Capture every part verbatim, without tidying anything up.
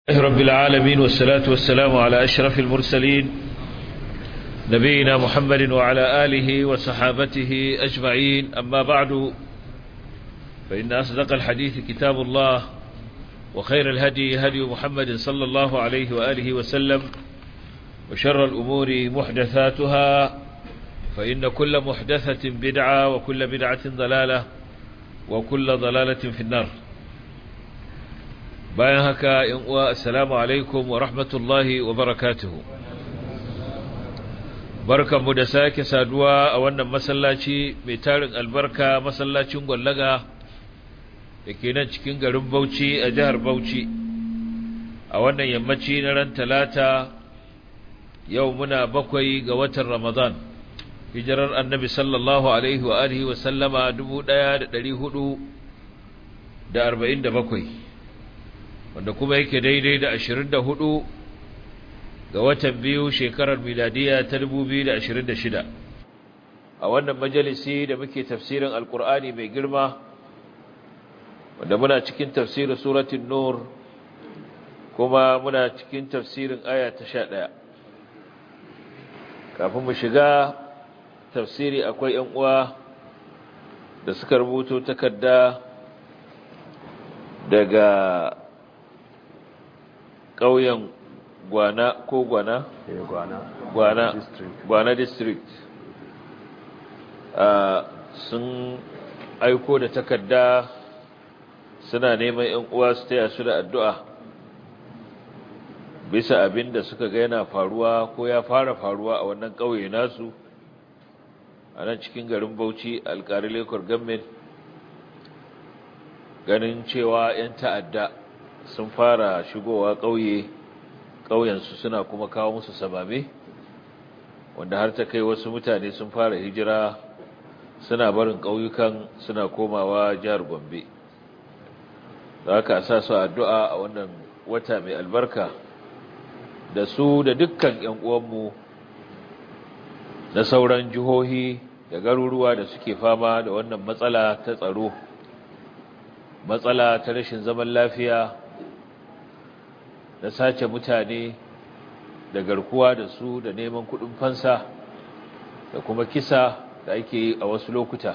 رب العالمين والصلاة والسلام على أشرف المرسلين نبينا محمد وعلى آله وصحابته أجمعين. أما بعد، فإن أصدق الحديث كتاب الله، وخير الهدي هدي محمد صلى الله عليه وآله وسلم، وشر الأمور محدثاتها، فإن كل محدثة بدعة، وكل بدعة ضلالة، وكل ضلالة في النار. bayan haka yan uwa, assalamu alaikum wa rahmatullahi wa barakatuhu. Barkanmu da sake saduwa a wannan masallaci mai tarin albarka, masallacin Gwallaga da ke nan cikin garin Bauchi a jihar Bauchi, a wannan yammaci na ran Talata. Yau muna bakwai ga watan Ramadan, hijirar annabi sallallahu alaihi wa alihi wa sallama dubu ɗaya da ɗari hudu da arba'in da bakwai, wanda kuma yake daidai da ashirin da hudu ga watan biyu shekarar miladiya ta dubu biyu da ashirin da shida. A wannan majalisi da muke tafsirin alkur'ani mai girma, wanda muna cikin tafsirin suratul nur, kuma muna cikin tafsirin aya ta sha ɗaya. Kafin mu shiga tafsiri, akwai ‘yan uwa da suka rubuto takarda daga ƙauyen Gwana ko Gwana? Gwana, Gwana district. Uh, sun aiko da takarda suna neman ‘yan uwa su taya su da addu'a bisa abin da suka ga yana faruwa ko ya fara faruwa a wannan ƙauye nasu a nan cikin garin Bauchi, Alƙari Lekor Government, ganin cewa ‘yan ta'adda sun fara shigowa ƙauye ƙauyensu suna kuma kawo musu sabame, wanda har ta kai wasu mutane sun fara hijira suna barin ƙauyukan suna komawa jihar Gombe. Da haka sa su addu'a a wannan wata mai albarka, da su da dukkan ‘yan uwanmu na sauran jihohi da garuruwa da suke fama da wannan matsala ta tsaro, matsala ta rashin zaman lafiya, da sace mutane, da garkuwa da su, da neman kuɗin fansa, da kuma kisa da ake yi a wasu lokuta.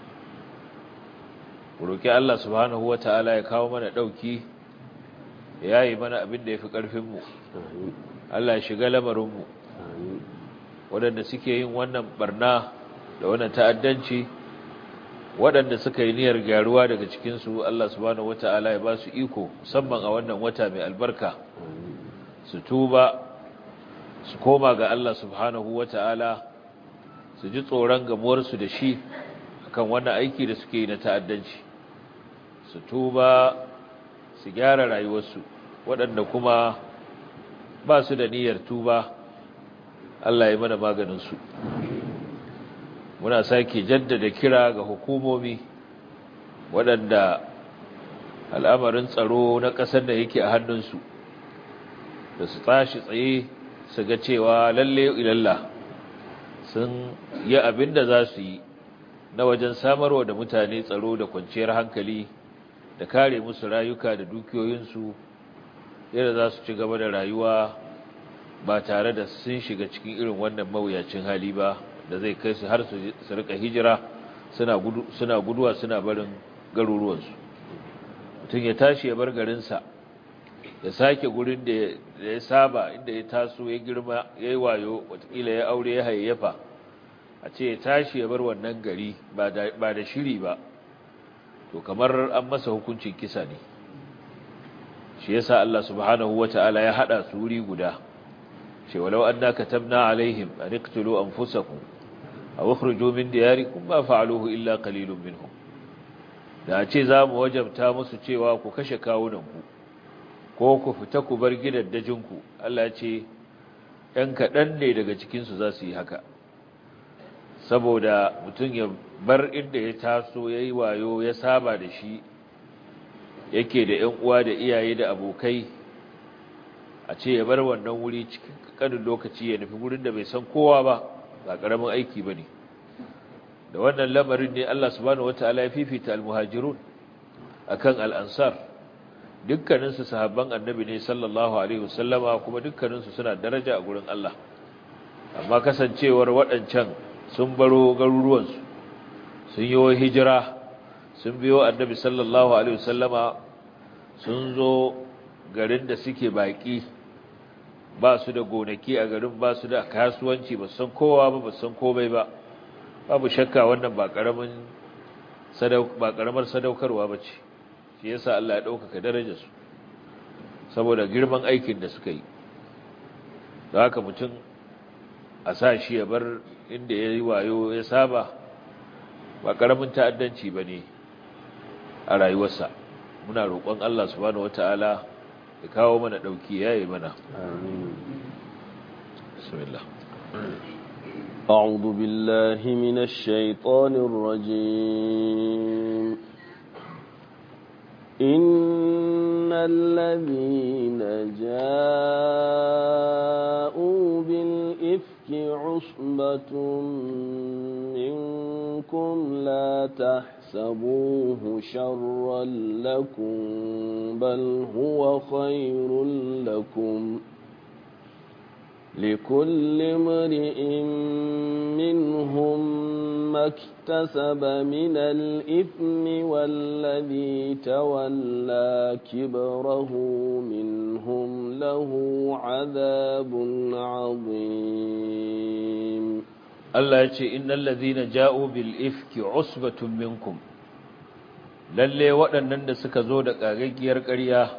Roƙi Allah subhanahu wa ta'ala ya kawo mana ɗauki, ya yi mana abin da ya fi ƙarfinmu. Allah ya shiga lamarinmu. Waɗanda suke yin wannan barna da wannan ta'addanci, waɗanda suka yi niyyar gyaruwa daga cikinsu, Allah subhanahu wa ta'ala ya ba su iko, musamman a wannan wata mai albarka, su tuba, su koma ga Allah subhanahu wa ta'ala, su ji tsoron gamuwarsu da shi akan wannan aiki da suke yi na ta'addanci, su tuba, su gyara rayuwarsu. Waɗanda kuma ba su da niyyar tuba, Allah ya mana maganinsu. Muna sake jaddada kira ga hukumomi waɗanda al'amarin tsaro na ƙasar da yake a hannunsu, da su tashi tsaye su ga cewa lalle ilalla sun yi abin da za su yi na wajen samarwa da mutane tsaro da kwanciyar hankali, da kare musu rayuka da dukiyoyinsu, yadda za su ci gaba da rayuwa ba tare da sun shiga cikin irin wannan mawuyacin hali ba, da zai kai su har su rika hijira suna gudu suna guduwa suna barin garuruwansu. Mutum ya tashi ya bar garinsa, ya sake gurin da ya saba, inda ya taso ya girma ya yi wayo, watakila ya aure ya hayayyafa, a ce ya tashi ya bar wannan gari ba da shiri ba, to kamar an masa hukuncin kisa ne. Shi yasa Allah subhanahu wata'ala ya hada su wuri guda, ce walau anna katabna alaihim an iqtulu anfusakum aw ukhruju min diyarikum ma fa'aluhu illa qalilun minhum. Da ce zamu wajabta musu cewa ku kashe kawunanku ko ku fita ku bar gidaddajinku, Allah ya ce ɗan kaɗan ne daga cikin su za su yi haka. Saboda mutum ya bar inda ya taso yayi wayo ya saba da shi, yake da ƴan uwa da iyaye da abokai, a ce ya bar wannan wuri cikin ƙanin lokaci ya nufi wurin da bai san kowa ba, ba ƙaramin aiki ba ne. Da wannan lamarin ne Allah subhanahu wataala ya fifita al-muhajirun akan al-ansar, dukkaninsu sahabban annabi ne sallallahu alaihi wasallama kuma dukkaninsu suna daraja a gurin Allah amma kasancewar waɗancan sun baro garuruwansu sun yi hijira sun biyo annabi sallallahu alaihi wasallama sun zo garin da suke baki ba su da gonaki a garin ba su da kasuwanci ba san kowa ba ba san komai ba babu shakka wannan ba karamin sadauk ba karamar sadaukarwa bace shi yasa Allah ya dauka darajar su saboda girman aikin da suka yi don haka mutum a sa shi ya bar inda ya yi wayo ya saba ba karamin ta'addanci bane a rayuwarsa muna roƙon Allah subhanahu wataala ya kawo mana dauki yayi mana amin bismillah أعوذ بالله من الشيطان الرجيم إن الذين جاءوا بالإفك عصبة منكم لا تحسبوه شرا لكم بل هو خير لكم لكل امرئ منهم ما اكتسب من الإثم والذي تولى كبره منهم له عذاب عظيم الله يقول إن الذين جاءوا بالإفك عصبة منكم lalle waɗannan da suka zo da ƙagaggiyar ƙarya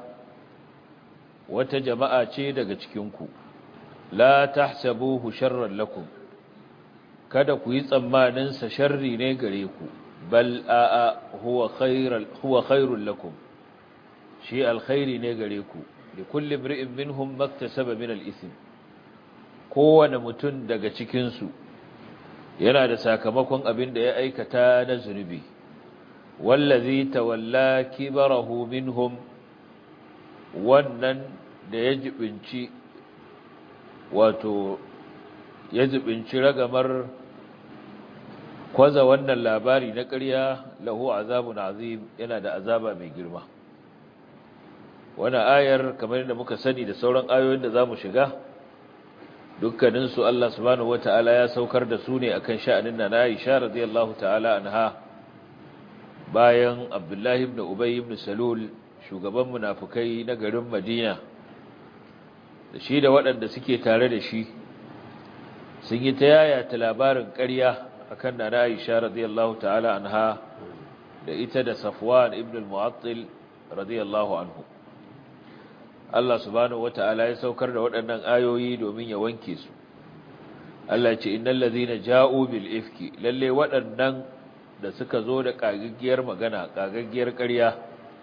wata jama'a ce daga cikinku la tahsabuhu sharran lakum kada ku yi tsammanin sa sharri ne gare ku bal a huwa khairal huwa khairul lakum shi alkhairi ne gare ku li kulli imri'in minhum maktasaba min al-ithm kowane mutum daga cikin su yana da sakamakon abin da ya aikata na zunubi wallazi tawalla kibarahu minhum wannan da ya jibinci wato ya jibinci ragamar kwaza wannan labari na ƙarya lahu azabun azim yana da azaba mai girma wannan ayar kamar yadda muka sani da sauran ayoyin da zamu shiga dukkanin su Allah subhanahu wataala ya saukar da su ne akan sha'anin na Aisha radiyallahu ta'ala anha bayan Abdullahi ibn Ubay ibn Salul shugaban munafikai na garin Madina da shi da waɗanda suke tare da shi sun yi ta yayata labarin ƙarya akan na Aisha radiyallahu ta'ala anha da ita da Safwan ibn al-Mu'attil radiyallahu anhu Allah subhanahu wata'ala ya saukar da waɗannan ayoyi domin ya wanke su Allah ce innal ladhina ja'u bil ifki lalle waɗannan da suka zo da kagaggiyar magana kagaggiyar ƙarya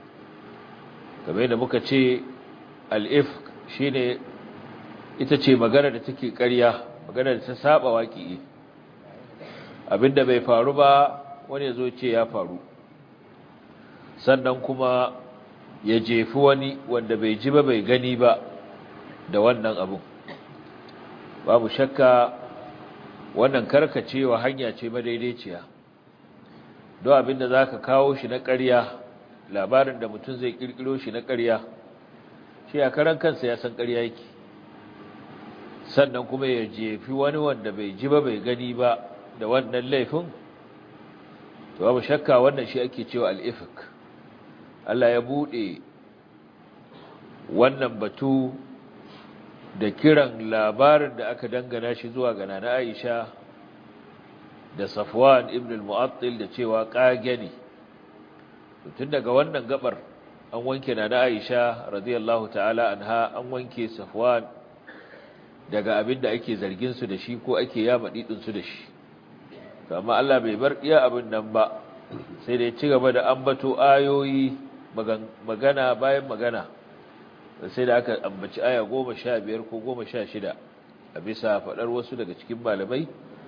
kamar da muka ce al-ifk shine ita ce magana da take ƙarya magana da ta saba waƙi abinda bai faru ba wani ya zo ce ya faru sannan kuma ya jefi wani wanda bai ji ba bai gani ba da wannan abu babu shakka wannan karkacewa hanya ce madaidaiciya don abinda za ka kawo shi na ƙarya labarin da mutum zai ƙirƙiro shi na ƙarya shi a karan kansa ya san ƙarya yake sannan kuma ya jefi wani wanda bai ji ba bai gani ba da wannan laifin to babu shakka wannan shi ake cewa al-ifk Allah ya bude wannan batu da kiran labarin da aka dangana shi zuwa ga Nana Aisha da Safwan ibn al-Mu'attil da cewa kage ne tun daga wannan gabar an wanke Nana Aisha radiyallahu ta'ala anha an wanke Safwan daga abin da ake zargin su da shi ko ake yama didin su da shi amma Allah bai bar iya abin nan ba sai da ya ci gaba da ambato ayoyi magana bayan magana sai da aka ambaci aya goma sha biyar ko goma sha shida a bisa faɗar wasu daga cikin malamai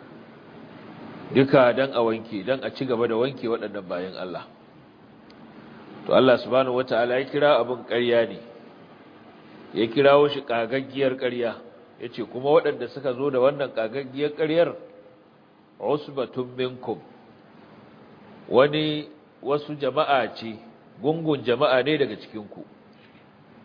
duka dan a wanke dan a ci gaba da wanke waɗannan bayan Allah to Allah subhanahu wataala ya kira abin ƙarya ne ya kirawo shi kagaggiyar ƙarya yace kuma waɗanda suka zo da wannan kagaggiyar ƙaryar usbatun minkum wani wasu jama'a ce gungun jama'a ne daga cikin ku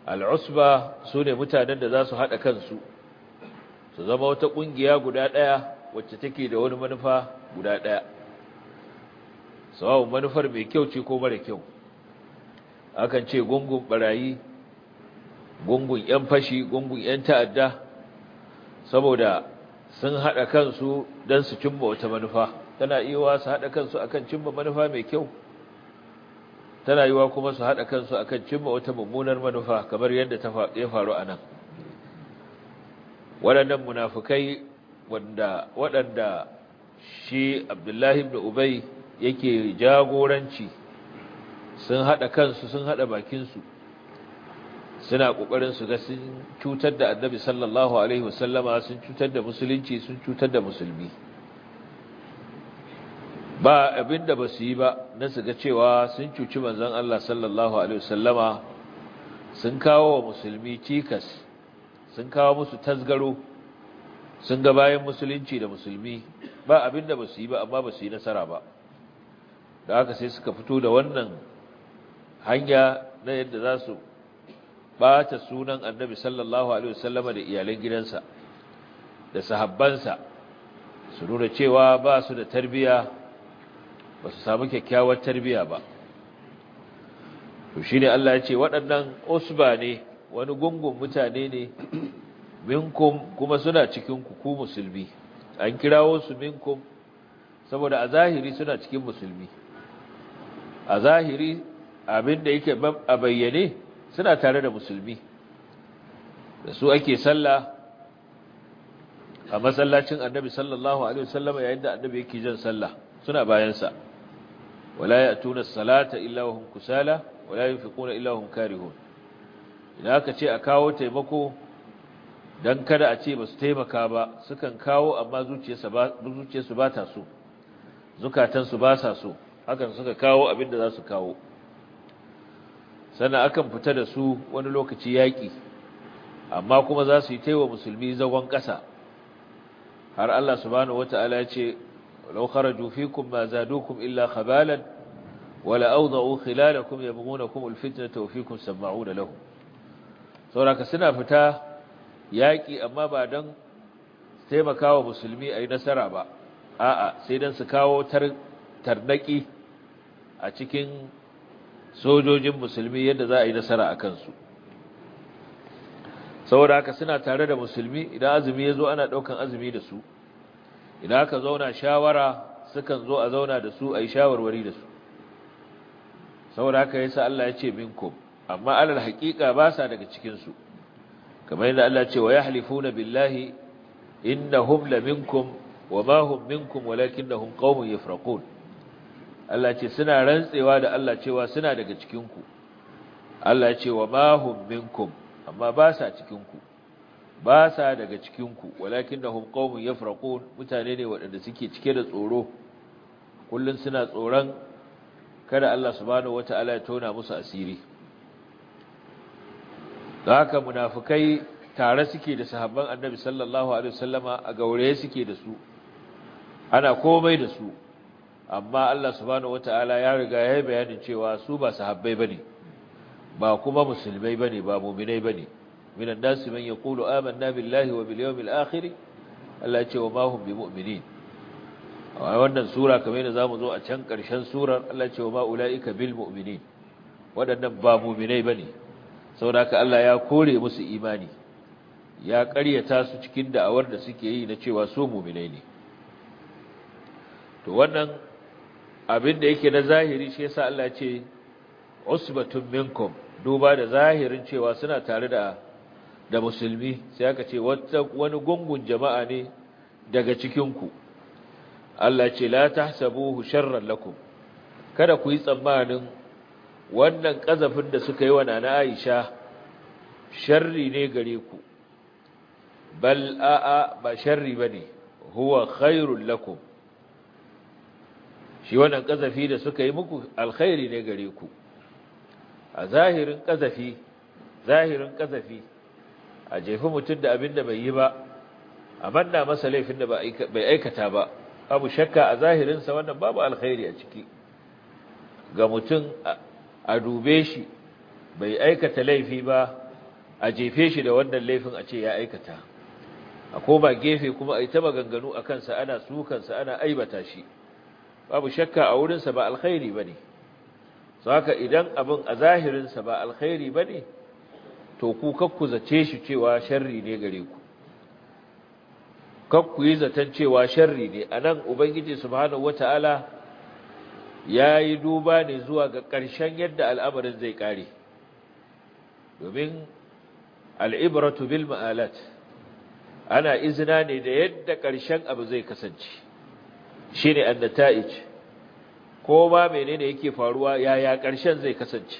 al'usba su ne mutanen da za su haɗa kansu su zama wata ƙungiya guda ɗaya wacce take da wani manufa guda ɗaya sawa'un manufar mai kyau ce ko mara kyau akan ce gungun barayi gungun 'yan fashi gungun 'yan ta'adda saboda sun haɗa kansu don su cimma wata manufa tana iya su haɗa kansu akan cimma manufa mai kyau tana yiwa kuma su haɗa kansu akan cimma wata mummunar manufa kamar yadda ya faru a nan waɗannan munafukai wanda waɗanda shi Abdullahi ibn Ubay yake jagoranci sun haɗa kansu sun haɗa bakinsu suna ƙoƙarin su ga sun cutar da Annabi sallallahu alaihi wasallama sun cutar da musulunci sun cutar da musulmi ba abinda ba su yi ba na su ga cewa sun cuci manzon Allah sallallahu alaihi wasallama sun kawo wa musulmi cikas sun kawo musu tasgaro sun ga bayan musulunci da musulmi ba abinda ba su yi ba amma ba su yi nasara ba da haka sai suka fito da wannan hanya na yadda za su bata sunan Annabi sallallahu alaihi wasallama da iyalan gidansa da sahabbansa su nuna cewa ba su da tarbiya ba su samu kyakkyawar tarbiya ba to shine Allah ya ce waɗannan usba ne wani gungun mutane ne minkum kuma suna cikin ku ku musulmi an kirawo su minkum saboda a zahiri suna cikin musulmi a zahiri abinda yake a bayyane suna tare da musulmi da su ake sallah a masallacin Annabi sallallahu alaihi wasallam yayin da Annabi yake jan sallah suna bayan sa wala ya'tuna as-salata illa wa hum kusala wala yunfiquna illa wa hum karihun idan aka ce a kawo taimako dan kada a ce ba su taimaka ba sukan kawo amma zuciyarsu ba zuciyarsu ba ta so zukatansu ba sa so hakan suka kawo abin da za su kawo sannan akan fita da su wani lokaci yaƙi amma kuma za su yi taiwa musulmi zagon ƙasa har Allah subhanahu wata'ala ya ce law kharaju fikum ma zadukum illa khabalan wala awda'u khilalakum yabghunakum alfitnata wa fikum sama'una lahum saboda suna fita yaƙi amma ba don taimakawa musulmi a yi nasara ba a'a sai don su kawo tarnaki a cikin sojojin musulmi yadda za a yi nasara a kansu saboda haka suna tare da musulmi idan azumi ya zo ana ɗaukan azumi da su idan aka zauna shawara sukan zo a zauna da su a yi shawarwari da su saboda haka yasa Allah ya ce minkum amma alal haƙiƙa ba sa daga cikinsu kamar yadda Allah ce wa yahlifuna billahi innahum laminkum wa ma hum minkum walakinnahum qaumun yafraqun Allah ce suna rantsewa da Allah cewa suna daga cikin ku Allah ce wa ma hum minkum amma ba sa cikin ku ba sa daga cikin ku walakinnahum qaumun yafraqun mutane ne waɗanda suke cike da tsoro kullun suna tsoron kada Allah subhanahu wataala ya tona musu asiri da haka munafikai tare suke da sahabban Annabi sallallahu alaihi wasallama a gauraye suke da su ana komai da su amma Allah subhanahu wataala ya riga ya yi bayanin cewa su ba sahabbai bane ba kuma musulmai bane ba mu'minai bane minan nasi man yaqulu amanna billahi wa bil yawmil akhir Allah ya ce wa ma hum bimu'minin a wannan sura kamar yadda zamu zo a can ƙarshen surar Allah ya ce wa ma ulaika bil mu'minin wadannan ba mu'minai bane saboda haka Allah ya kore musu imani ya ƙaryata su cikin da'awar da suke yi na cewa su mu'minai ne to wannan abin da yake na zahiri shi yasa Allah ya ce usbatun minkum duba da zahirin cewa suna tare da da musulmi sai aka ce wani gungun jama'a ne daga cikin ku Allah ce la tahsabuhu sharran lakum kada ku yi tsammanin wannan kazafin da suka yi wa nana Aisha sharri ne gare ku bal a'a ba sharri bane huwa khairul lakum shi wannan kazafi da suka yi muku alkhairi ne gare ku a zahirin kazafi zahirin kazafi a jefi mutum da abin da bai yi ba a manna masa laifin da bai aikata ba abu shakka a zahirinsa wannan babu alkhairi a ciki ga mutum a dube shi bai aikata laifi ba a jefe shi da wannan laifin a ce ya aikata a koma gefe kuma a yi ta maganganu a kansa ana sukansa ana aibata shi babu shakka a wurinsa ba alkhairi ba ne su haka idan abin a zahirinsa ba alkhairi ba ne to ku kakku zace shi cewa sharri ne gare ku kakku yi zaton cewa sharri ne a nan ubangiji subhanahu wata'ala ya yi duba ne zuwa ga ƙarshen yadda al'amarin zai ƙare domin al'ibratu bil ma'alat ana izina ne da yadda ƙarshen abu zai kasance shi ne an nata'ij ko ma menene yake faruwa yaya ƙarshen zai kasance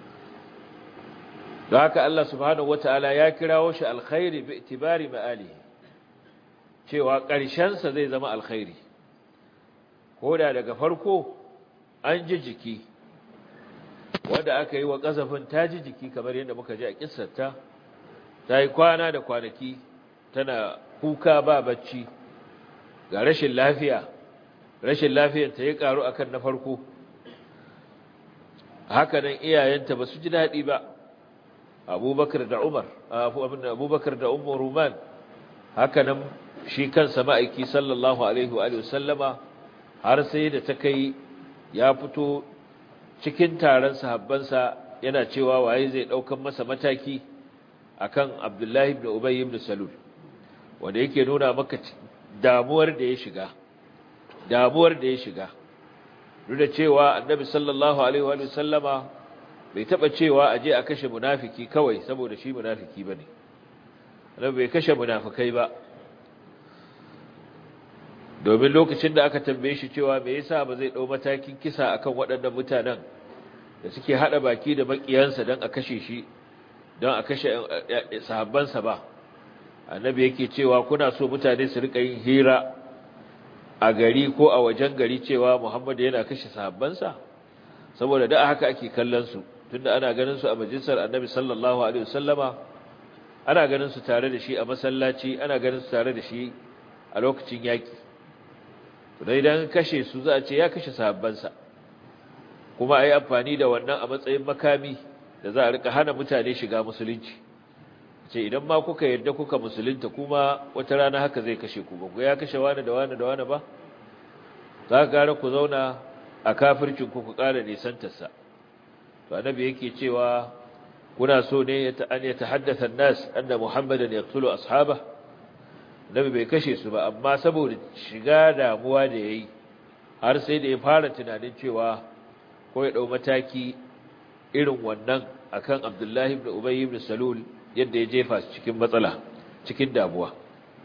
don haka Allah subhanahu wata'ala ya kirawo shi alkhairi bi itibari ma'ali cewa ƙarshensa zai zama alkhairi ko da daga farko an ji jiki wanda aka yi wa ƙazafin ta ji jiki kamar yadda muka ji a kissarta ta yi kwana da kwanaki tana kuka ba bacci ga rashin lafiya rashin lafiyar ta ya karu akan na farko haka nan iyayenta ba su ji daɗi ba abubakar da umar abubakar da umar ruman haka nan shi kansa ma'aiki sallallahu alaihi wa sallama har sai da ta kai ya fito cikin taron sahabbansa yana cewa waye zai ɗaukan masa mataki akan abdullahi ibn ubay ibn salul wanda yake nuna maka damuwar da ya shiga damuwar da ya shiga duk da cewa annabi sallallahu alaihi wa sallama bai taba cewa aje a kashe munafiki kawai saboda shi munafiki bane annabi bai kashe munafikai ba domin lokacin da aka tambaye shi cewa me yasa ba zai dau matakin kisa akan waɗannan mutanen da suke hada baki da makiyansa dan a kashe shi dan a kashe sahabbansa ba annabi yake cewa kuna so mutane su rika yin hira a gari ko a wajen gari cewa Muhammad yana kashe sahabbansa saboda da haka ake kallon su tunda ana ganin su a majalisar Annabi sallallahu alaihi wasallama ana ganin su tare da shi a masallaci ana ganin su tare da shi a lokacin yaki to dai dan kashe su za a ce ya kashe sahabbansa kuma ai amfani da wannan a matsayin makami da za a rika hana mutane shiga musulunci ce idan ma kuka yarda kuka musulunta kuma wata rana haka zai kashe ku ba ku ya kashe wani da wani da wani ba za ka gara ku zauna a kafircin ku ku ƙara nisantarsa to annabi yake cewa kuna so ne an ya tahaddatha an-nas anna muhammadan yaqtulu ashaba annabi bai kashe su ba amma saboda shiga damuwa da yayi har sai da ya fara tunanin cewa ko ya dau mataki irin wannan akan abdullahi ibn ubay ibn salul yadda ya jefa cikin matsala cikin damuwa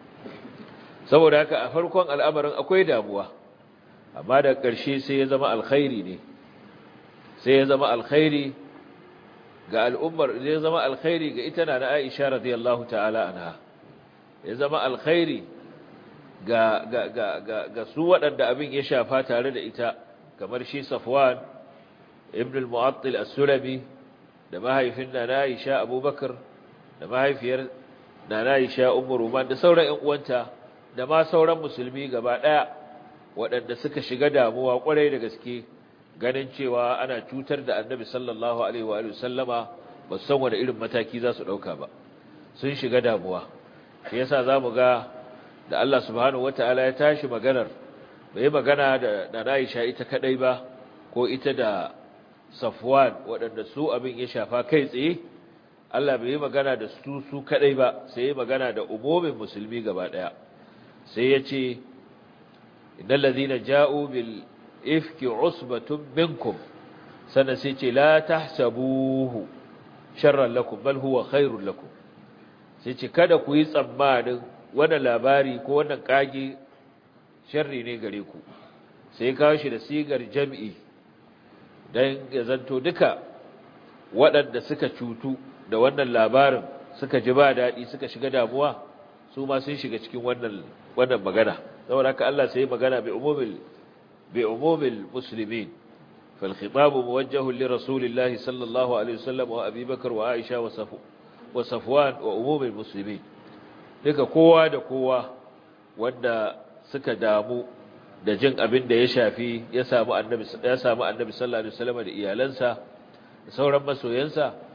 saboda haka a farkon al'amarin akwai damuwa amma da ƙarshe sai ya zama alkhairi ne sai ya zama alkhairi ga al'ummar ya zama alkhairi ga ita na Aisha radiyallahu ta'ala anha ya zama alkhairi ga ga ga ga, ga su waɗanda abin ya shafa tare da ita kamar shi Safwan ibn al-Mu'attil as-Sulami da mahaifin na Aisha Abubakar da mahaifiyar Nana Aisha Ummu Ruman da sauran ƴan uwanta da ma sauran musulmi gaba ɗaya waɗanda suka shiga damuwa ƙwarai da gaske ganin cewa ana cutar da Annabi sallallahu alaihi wa alihi sallama ba su san wani irin mataki za su ɗauka ba sun shiga damuwa shi yasa zamu ga da Allah subhanahu wataala ya tashi maganar bai magana da Nana Aisha ita kadai ba ko ita da Safwan waɗanda su abin ya shafa kai tsaye Allah bai yi magana da su su kadai ba sai ya magana da umumin musulmi gaba daya sai ya ce innal ladhina ja'u bil ifki usbatun minkum sana sai ce la tahsabuhu sharran lakum bal huwa khairul lakum sai ce kada ku yi tsammanin wannan labari ko wannan kage sharri ne gare ku sai kawo shi da sigar jam'i dan ya zanto duka waɗanda suka cutu da wannan labarin suka ji ba daɗi suka shiga damuwa su ma sun shiga cikin wannan wannan magana saboda haka Allah sai magana bi umumil bi umumil muslimin fal khitab muwajjah li rasulillahi sallallahu alaihi wasallam wa Abi Bakr wa Aisha wa Safu wa Safwan wa umumil muslimin duka kowa da kowa wanda suka damu da jin abin da ya shafi ya samu annabi ya samu annabi sallallahu alaihi wasallam da iyalansa da sauran masoyansa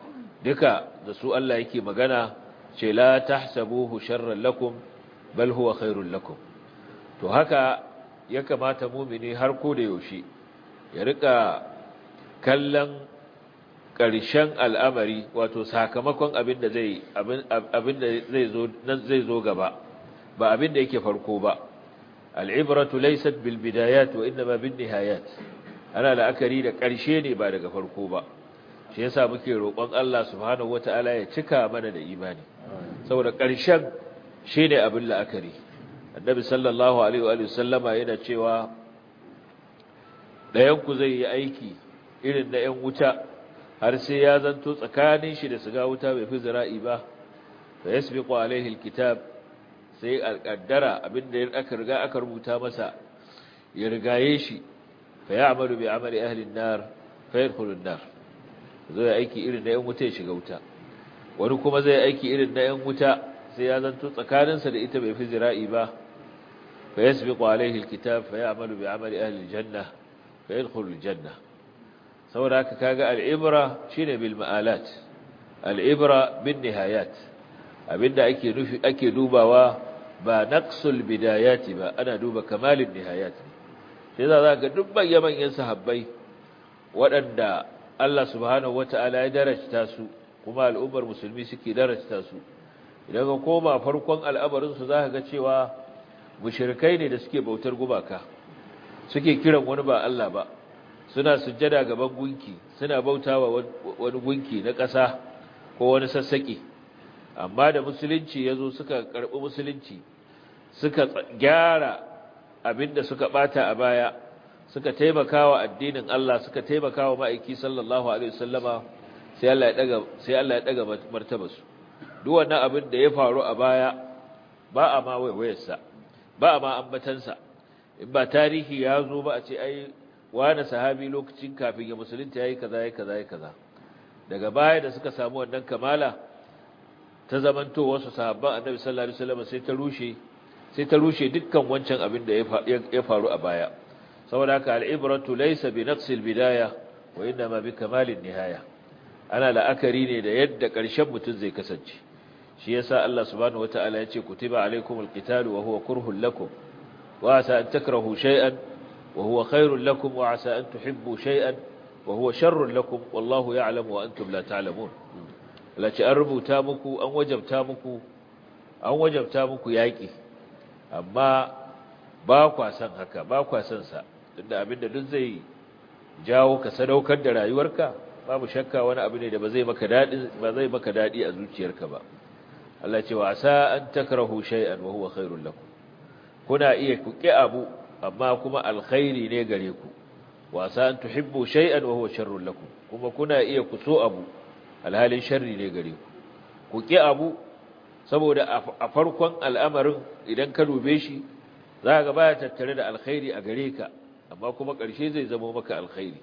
duka da su Allah yake magana ce la tahsabuhu sharran lakum bal huwa khairul lakum to haka ya kamata mumini har ko da yaushe ya rika kallon ƙarshen al'amari wato sakamakon abin da zai abin da zai zo zai zo gaba ba abin da yake farko ba al'ibratu laysat bil bidayat wa inma bin nihayat ana la'akari da ƙarshe ne ba daga farko ba shi yasa muke roƙon Allah subhanahu wataala ya cika mana da imani saboda ƙarshen shine abin la'akari annabi sallallahu alaihi wa sallama yana cewa ɗayan ku zai yi aiki irin na 'yan wuta har sai ya zanto tsakanin shi da shiga wuta bai fi zira'i ba fa yasbiqu alaihi alkitab sai alqaddara abinda aka riga aka rubuta masa ya rigaye shi fa ya'malu bi amali ahli an-nar fa yadkhulu an-nar zai aiki irin na 'yan wuta ya shiga wuta wani kuma zai aiki irin na 'yan wuta sai ya zanto tsakaninsa da ita bai fi zira'i ba fa yasbiqu alaihi alkitab fa ya'malu bi amali ahli al-janna fa yadkhulu al-janna saboda haka kaga al'ibra shine bil ma'alat al'ibra bin nihayat abinda ake nufi ake dubawa ba naqsul bidayati ba ana duba kamalin nihayat sai za ga dubban yaman sahabbai waɗanda Allah subhanahu wata'ala ya darajta su kuma al'ummar musulmi suke darajta su idan ka koma farkon al'amarin su zaka ga cewa mushrikai ne da suke bautar gumaka suke kiran wani ba Allah ba suna sujjada gaban gunki suna bautawa wani gunki na ƙasa ko wani sassaƙi amma da musulunci yazo suka karɓi musulunci suka gyara abinda suka bata a baya suka taimakawa addinin Allah suka taimakawa ma'aiki sallallahu alaihi wasallama sai Allah ya daga sai Allah ya daga martabarsu duk wannan abin da ya faru a baya ba a ma waiwayarsa ba a ma ambatansa in ba tarihi ya zo ba a ce ai wani sahabi lokacin kafin ya musulunta yayi kaza yayi kaza yayi kaza daga baya da suka samu wannan kamala ta zamanto wasu sahabban annabi sallallahu alaihi wasallam sai ta rushe sai ta rushe dukkan wancan abin da ya faru a baya saboda haka al-ibratu laysa bi naqsil bidaya wa inma bi kamalin nihaya ana la'akari ne da yadda ƙarshen mutum zai kasance shi yasa Allah subhanahu wataala ya ce kutiba alaikumul qitalu wa huwa kurhun lakum wa asa an takrahu shay'an وهو خير لكم وعسى أن تحبوا شيئا وهو شر لكم والله يعلم وأنتم لا تعلمون التي أربوا تامكو أن وجب تامكو أن وجب تامكو ياكي أما باكوا سن هكا باكوا سنسا إن أبن دنزي jawo ka sadaukar da rayuwarka babu shakka wani abu ne da ba zai maka dadi ba zai maka dadi a zuciyarka ba Allah ya ce wa asa an takrahu shay'an wa huwa khairul lakum kuna iya ku ki abu amma kuma alkhairi ne gare ku wasa an tuhibbu shay'an wa huwa sharrun lakum kuma kuna iya ku so abu alhalin sharri ne gare ku ku ki abu saboda a farkon al'amarin idan ka dube shi za ka ga baya tattare da alkhairi a gare ka amma kuma ƙarshe zai zama maka alkhairi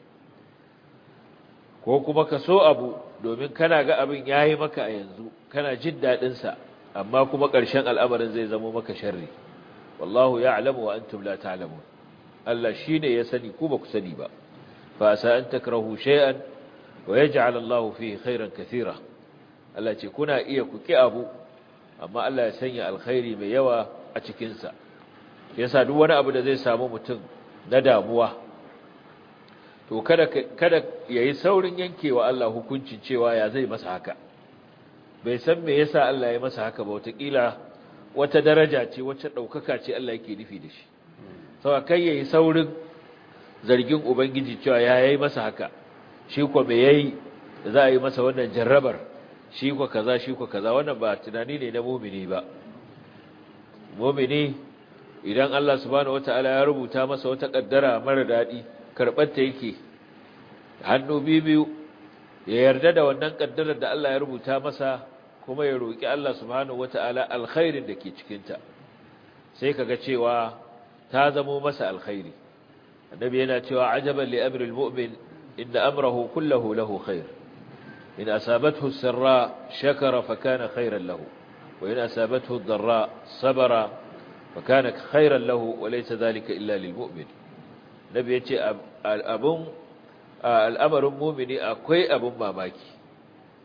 ko kuma ka so abu domin kana ga abin yayi maka a yanzu kana jin dadin sa amma kuma ƙarshen al'amarin zai zama maka sharri wallahu ya'lamu wa antum la ta'lamun Allah shine ya sani ku ba ku sani ba fa asa an takrahu shay'an wa yaj'al Allahu fihi khairan katira Allah ce kuna iya ku ki abu amma Allah ya sanya alkhairi mai yawa a cikin sa yasa duk wani abu da zai samu mutum na damuwa to kada kada yayi saurin yankewa Allah hukuncin cewa ya zai masa haka bai san me yasa Allah ya masa haka ba wataƙila wata daraja ce wacce daukaka ce Allah yake nufi da shi saboda kai yayi saurin zargin ubangiji cewa ya yayi masa haka shi ko me yayi da za a yi masa wannan jarrabar shi ko kaza shi ko kaza wannan ba tunani ne na mu'mini ba mu'mini idan Allah subhanahu wataala ya rubuta masa wata kaddara mara dadi karbar ta yake hannu bibiyu ya yarda da wannan kaddarar da Allah ya rubuta masa kuma ya roki Allah subhanahu wataala alkhairin da ke cikin ta sai kaga cewa ta zamo masa alkhairi annabi yana cewa ajaban li amri almu'min inna amrahu kulluhu lahu khair in asabathu as-sarra shakara fa kana khairan lahu wa in asabathu ad-dharra sabara فكان خيرا له وليس ذلك إلا للمؤمن نبي يتي أبن الأمر المؤمن أكوي أبن ماماكي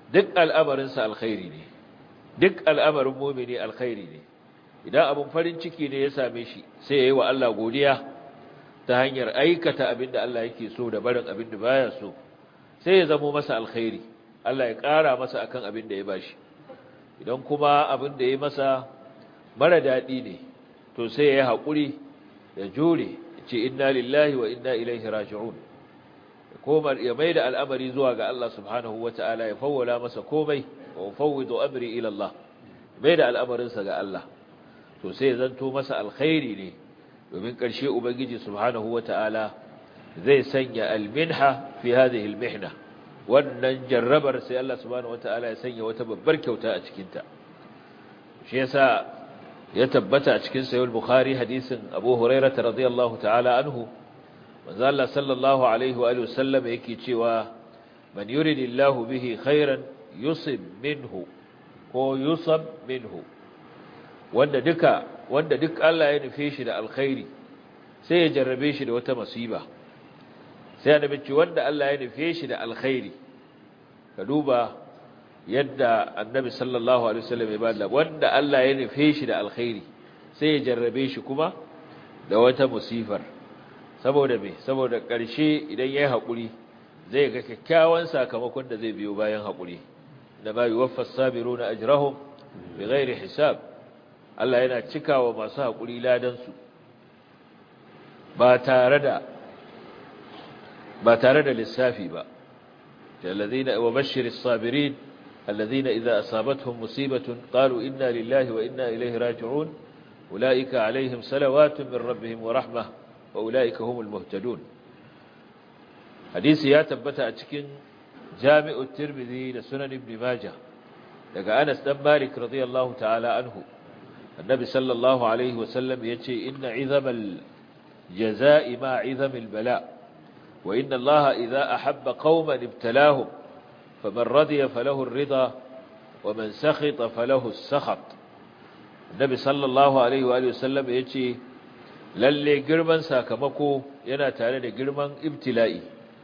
duk al'amarinsa alkhairi ne duk al'amarin mu'mini alkhairi ne idan abun farin ciki ne ya same shi sai yayi wa Allah godiya ta hanyar aikata abinda Allah yake so da barin abinda baya so sai ya zamo masa alkhairi Allah ya ƙara masa akan abinda ya bashi idan kuma abinda ya masa mara dadi ne to sai ya yi haƙuri ya jure ya ce inna lillahi wa inna ilaihi raji'un komar ya maida al'amari zuwa ga Allah subhanahu wata'ala ya fawwala masa komai wa fawwidu amri ila Allah maida al'amarinsa ga Allah to sai ya zanto masa alkhairi ne domin ƙarshe ubangiji subhanahu wata'ala zai sanya alminha fi hadhihi almihna wannan jarrabar sai Allah subhanahu wata'ala ya sanya wata babbar kyauta a cikin ta shi yasa ya tabbata a cikin sahih al-bukhari hadisin Abu Hurairah radiyallahu ta'ala anhu manzo Allah sallallahu alaihi wa alihi wasallam yake cewa man yuridillahu bihi khairan yusib minhu ko yusab minhu wanda duka wanda duk Allah ya nufe shi da alkhairi sai ya jarrabe shi da wata musiba sai annabi ce wanda Allah ya nufe shi da alkhairi ka duba yadda annabi sallallahu alaihi wasallam ya bada wanda Allah ya nufe shi da alkhairi sai ya jarrabe shi kuma da wata musifar saboda me saboda ƙarshe idan yayi hakuri zai ga kyakkyawan sakamakon da zai biyo bayan hakuri da ba yuwaffas sabiruna ajrahum bighairi hisab Allah yana cikawa masu hakuri ladan su ba tare da ba tare da lissafi ba alladhina wa bashiris sabirin alladhina idza asabatuhum musibatun qalu inna lillahi wa inna ilayhi raji'un ulaika alaihim salawatun min rabbihim wa rahmah wa ulaika humul muhtadun hadisi ya tabbata a cikin jami'ut tirmidhi da sunan ibn majah daga Anas dan Malik radiyallahu ta'ala anhu annabi sallallahu alaihi wa sallam yace inna 'izamal jazaa'i ma 'izamil bala' wa inna allaha idha ahabba qauman ibtalahum faman radiya falahu ar-ridha wa man sakhita falahu as-sakhat annabi sallallahu alaihi wa sallam yace lalle girman sakamako yana tare da girman ibtila'i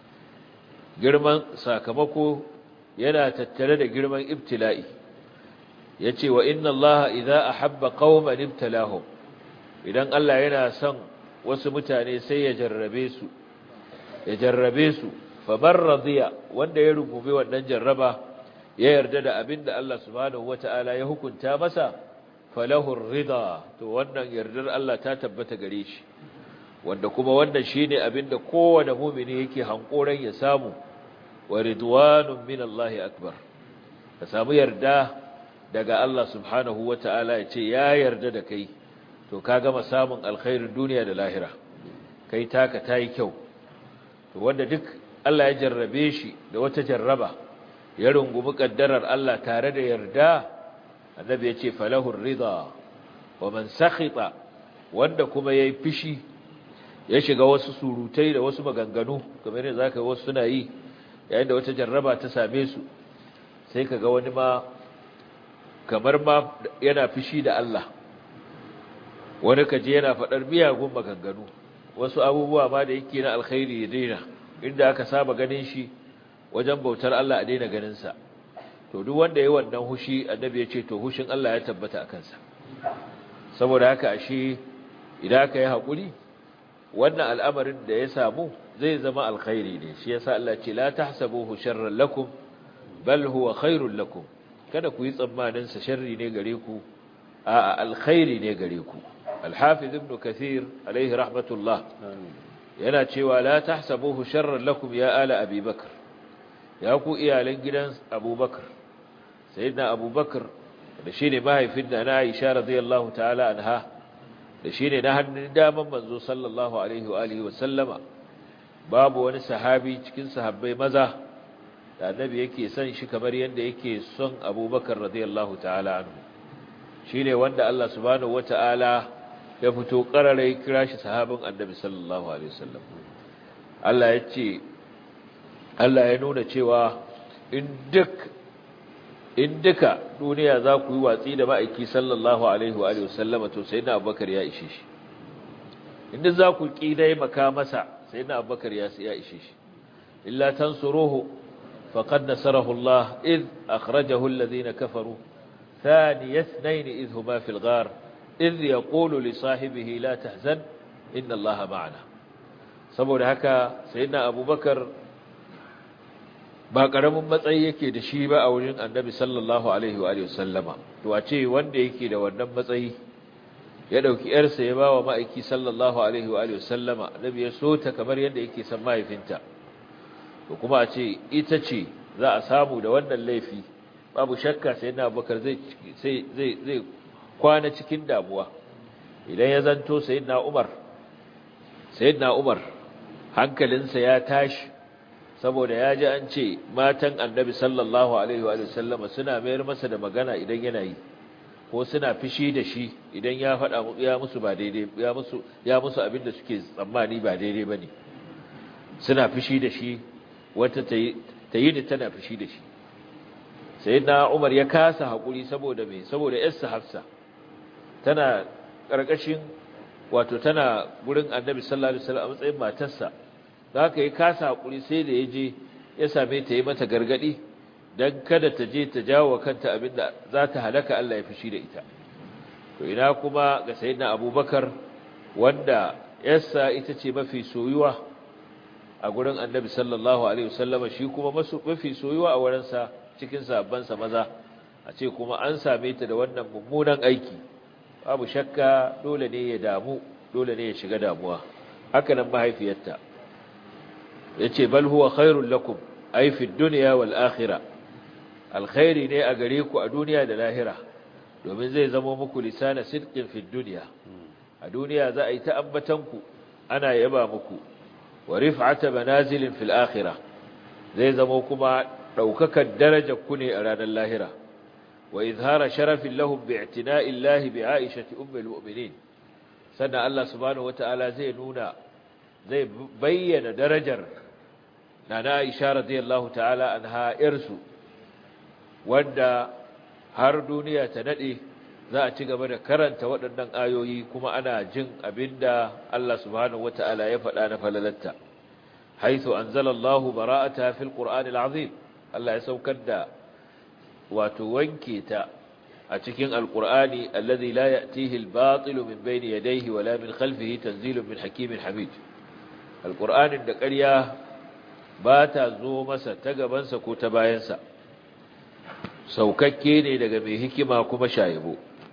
girman sakamako yana tattare da girman ibtila'i yace wa inna allaha idza ahabba qauman ibtalahum idan Allah yana son wasu mutane sai ya jarrabe su ya jarrabe su faman radiya wanda ya rubube wannan jarraba ya yarda da abinda Allah subhanahu wataala ya hukunta masa falahu ar-ridha to wannan yardar Allah ta tabbata gare shi wanda kuma wannan shine abinda kowanne mu'mini yake hankoran ya samu wa ridwanun min Allah akbar ka samu yarda daga Allah subhanahu wataala ya ce ya yarda da kai to ka gama samun alkhairin duniya da lahira kai taka tayi kyau to wanda duk Allah ya jarrabe shi da wata jarraba ya rungumi kaddarar Allah tare da yarda annabi ya ce falahu ar-ridha wa man sakhita wanda kuma yayi fishi ya shiga wasu surutai da wasu maganganu kamar yadda zaka wasu suna yi yayin da wata jarraba ta same su sai kaga wani ma kamar ma yana fishi da Allah wani kaje yana fadar miyagun maganganu wasu abubuwa ma da yake na alkhairi ya daina inda aka saba ganin shi wajen bautar Allah a daina ganin sa to duk wanda yayi wannan hushi annabi ya ce to hushin Allah ya tabbata akan sa saboda haka ashe idan aka yi hakuri wannan al'amarin da ya samu zai zama alkhairi ne shi yasa Allah ce la tahsabuhu sharran lakum bal huwa khairul lakum kada ku yi tsammanin sa sharri ne gare ku a'a alkhairi ne gare ku al-hafiz ibn kathir alayhi rahmatullah yana cewa la tahsabuhu sharran lakum ya ala abi bakr ya ku iyalan gidan abubakar sayyidina abubakar da shine mahaifin da na Aisha radiyallahu ta'ala anha da shine na hannun daman manzo sallallahu alaihi wa alihi wa sallama babu wani sahabi cikin sahabbai maza da annabi yake son shi kamar yanda yake son abubakar radiyallahu ta'ala anhu shine wanda Allah subhanahu wata'ala ya fito kararai kira shi sahabin annabi sallallahu alaihi wasallam Allah ya ce Allah ya nuna cewa in duk in duka duniya za ku yi watsi da ma'aiki sallallahu alaihi wa alihi wasallama to sayyidina abubakar ya ishe shi inda za ku ki dai maka masa sayyidina abubakar ya ya ishe shi illa tansuruhu faqad nasarahu Allah id akhrajahu alladhina kafaru thaniya ithnain idh huma fil ghar idh yaqulu li sahibihi la tahzan inna Allah ma'ana. Saboda haka sayyidina Abubakar ba karamin matsayi yake da shi ba a wurin Annabi sallallahu alaihi wa alihi wasallama. To a ce wanda yake da wannan matsayi ya dauki yarsa ya bawa ma'aiki sallallahu alaihi wa alihi wasallama, Annabi ya so ta kamar yadda yake son mahaifinta. To kuma a ce ita ce za a samu da wannan laifi, babu shakka sayyidina Abubakar zai zai zai zai kwana cikin damuwa. Idan ya zanto sayyidina Umar sayyidina Umar hankalinsa ya tashi saboda ya ji an ce matan Annabi sallallahu alaihi wa sallama suna mayar masa da magana idan yana yi, ko suna fishi da shi idan ya faɗa ya musu ba daidai ya musu ya musu abin da suke tsammani ba daidai bane, suna fishi da shi, wata tayi tayi da tana fishi da shi. Sayyidina Umar ya kasa hakuri saboda me saboda yarsa Hafsa tana karkashin wato tana gurin Annabi sallallahu alaihi wasallam a matsayin matarsa. Da haka ya kasa hakuri sai da yaje ya same ta yi mata gargadi dan kada ta je ta jawo kanta abinda za ta halaka, Allah ya fishi da ita. To ina kuma ga sayyidina Abubakar wanda yarsa ita ce mafi soyuwa a gurin Annabi sallallahu alaihi wasallam, shi kuma mafi soyuwa a wurin sa cikin sahabban sa maza, a ce kuma an same ta da wannan mummunan aiki, babu shakka dole ne ya damu, dole ne ya shiga damuwa. Haka nan mahaifiyarta yace bal huwa khairul lakum ay fi dunya wal akhirah, alkhairi ne a gare ku a duniya da lahira, domin zai zama muku lisana sidqin fi dunya. A duniya za a yi ta ambatan ku ana yaba muku, wa rif'ata manazilin fil akhirah, zai zama kuma daukakar darajar ku ne a ranar lahira, wa izhara sharafin lahum bi'tina'i Allah bi Aisha ummul mu'minin. Sannan Allah subhanahu wataala zai nuna zai bayyana darajar Nana Aisha radiyallahu ta'ala anha irsu, wanda har duniya ta nade za a ci gaba da karanta waɗannan ayoyi kuma ana jin abinda Allah subhanahu wata'ala ya faɗa na falalatta. Haythu anzalallahu bara'ata fil Qur'anil azim, Allah ya saukar da wato wanke ta a cikin Al-Qur'ani alladhi la ya'tihi al-batilu min bayni yadayhi wala min khalfihi tanzilun min hakimin hamid. Al-Qur'anin da ƙarya ba ta zo masa ta gabansa ko ta bayansa, saukakke ne daga mai hikima kuma shayibo.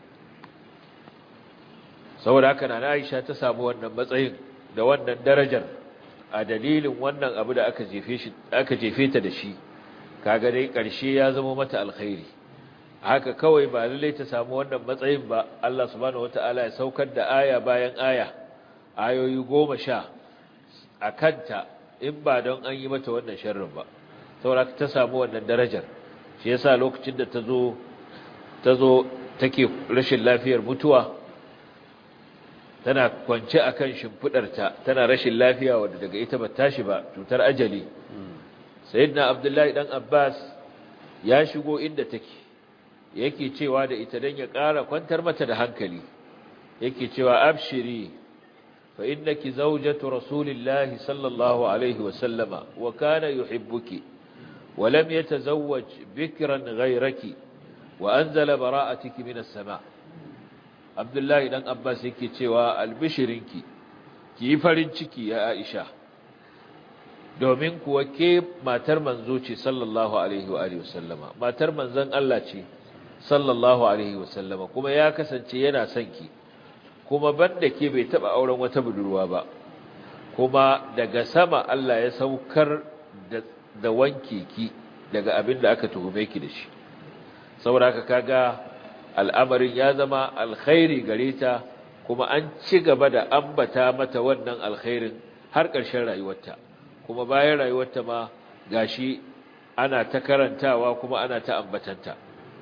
Saboda haka na Aisha ta samu wannan matsayin da wannan darajar a dalilin wannan abu da aka jefe shi aka jefe ta da shi. Kaga dai ƙarshe ya zama mata alkhairi. Haka kawai ba lalle ta samu wannan matsayin ba, Allah subhanahu wataala ya saukar da aya bayan aya, ayoyi goma sha a kanta, in ba don an yi mata wannan sharrin ba. Saboda ta samu wannan darajar. Shi yasa lokacin da tazo tazo take rashin lafiyar mutuwa, tana kwance akan shimfidarta, tana rashin lafiya wanda daga ita ba tashi ba, cutar ajali. Sayyidina Abdullahi dan Abbas ya shigo inda take, yake cewa da ita dan ya ƙara kwantar mata da hankali, yake cewa abshiri fa innaki zawjatu rasulillahi sallallahu alaihi wa sallama wa kana yuhibbuki wa lam yatazawwaj bikran ghayraki wa anzala bara'atiki minas sama. Abdullahi dan Abbas yake cewa albishirinki, ki yi farin ciki ya Aisha, domin kuwa ke matar manzo ce sallallahu alaihi wa alihi wasallama, matar manzon Allah ce sallallahu alaihi wasallama, kuma ya kasance yana son ki, kuma banda ke bai taba auren wata budurwa ba, kuma daga sama Allah ya saukar da, da wanke ki daga abin da aka tuhume ki da shi. Saboda haka kaga al'amarin ya zama alkhairi gare ta, kuma an ci gaba da ambata mata wannan alkhairin har ƙarshen rayuwarta. Kuma bayan rayuwarta ma gashi ana ta karantawa kuma ana ta ambatanta.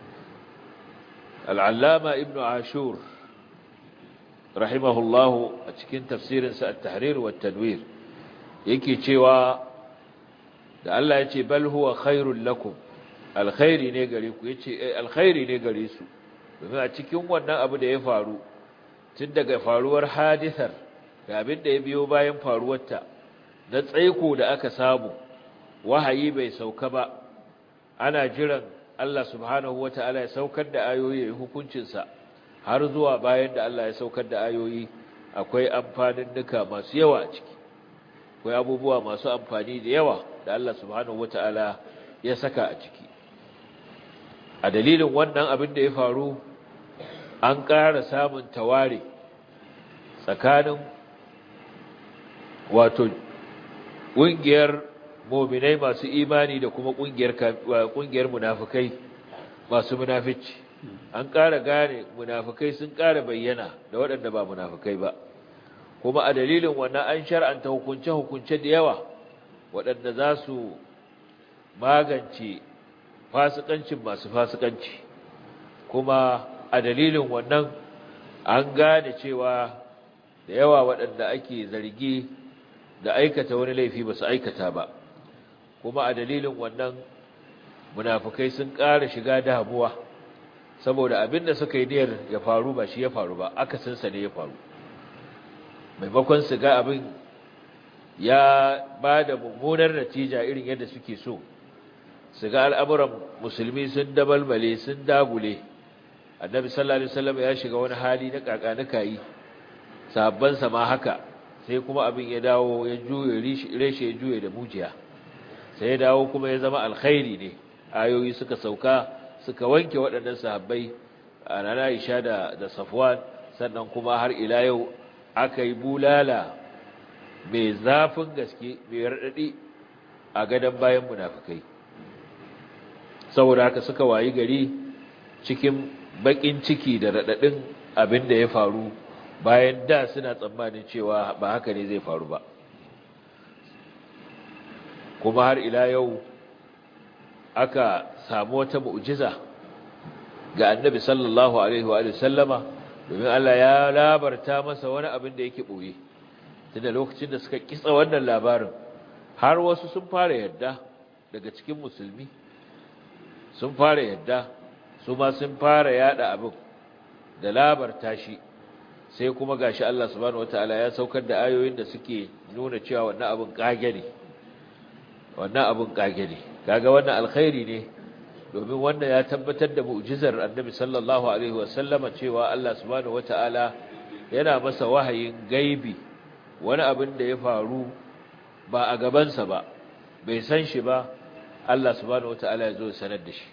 Al-Allama Ibn Ashur rahimahullahu a cikin tafsirinsa At-Tahrir wa At-Tanwir yake cewa da Allah ya ce bal huwa khairul lakum, alkhairi ne gare ku, yace eh alkhairi ne gare su, domin a cikin wannan abu da ya faru tun daga faruwar hadisar da abin da ya biyo bayan faruwarta na tsaiko da aka samu, wahayi bai sauka ba, ana jiran Allah subhanahu wata'ala ya saukar da ayoyi ya hukuncinsa har zuwa bayan da Allah ya saukar da ayoyi akwai amfanin nuka masu yawa a ciki akwai abubuwa masu amfani da yawa da Allah subhanahu wata'ala ya saka a ciki a dalilin wannan abin da ya faru an ƙara samun taware tsakanin wato ƙungiyar mu'minai masu imani da kuma ƙungiyar ƙungiyar munafikai masu munafici an ƙara gane munafikai sun ƙara bayyana da waɗanda ba munafikai ba kuma a dalilin wannan an shar'anta hukunce-hukunce da yawa waɗanda za su magance fasikancin masu fasikanci kuma a dalilin wannan an gane cewa da yawa waɗanda ake zargi da aikata wani laifi ba su aikata ba kuma a dalilin wannan munafukai sun ƙara shiga damuwa saboda abin da suka yi niyyar ya faru ba shi ya faru ba akasinsa ne ya faru maimakon su ga abin ya ba da mummunar natija irin yadda suke so su ga al'amuran musulmi sun dabalbale sun dagule annabi sallallahu alaihi wasallam ya shiga wani hali na kakanuka yi sahabbansa ma haka sai kuma abin ya dawo ya juye reshe ya juye da mujiya sai ya dawo kuma ya zama alkhairi ne ayoyi suka sauka suka wanke waɗannan sahabbai a nana Aisha da da Safwan sannan kuma har ila yau aka yi bulala mai zafin gaske mai radadi a gadan bayan munafikai saboda haka suka wayi gari cikin bakin ciki da radadin abin da ya faru bayan da suna tsammanin cewa ba haka ne zai faru ba kuma har ila yau aka samu wata mu'jiza ga annabi sallallahu alaihi wa sallama domin Allah ya labarta masa wani abin da yake boye tunda lokacin da suka kitsa wannan labarin har wasu sun fara yadda daga cikin musulmi sun fara yadda su ma sun fara yada abin da labarta shi sai kuma gashi Allah subhanahu wataala ya saukar da ayoyin da suke nuna cewa wannan abin kage ne wannan abin kage ne kaga wannan alkhairi ne domin wannan ya tabbatar da mu'jizar Annabi sallallahu alaihi wasallama cewa Allah subhanahu wataala yana masa wahayin gaibi wani abin da ya faru ba a gabansa ba bai san shi ba Allah subhanahu wataala ya zo sanar da shi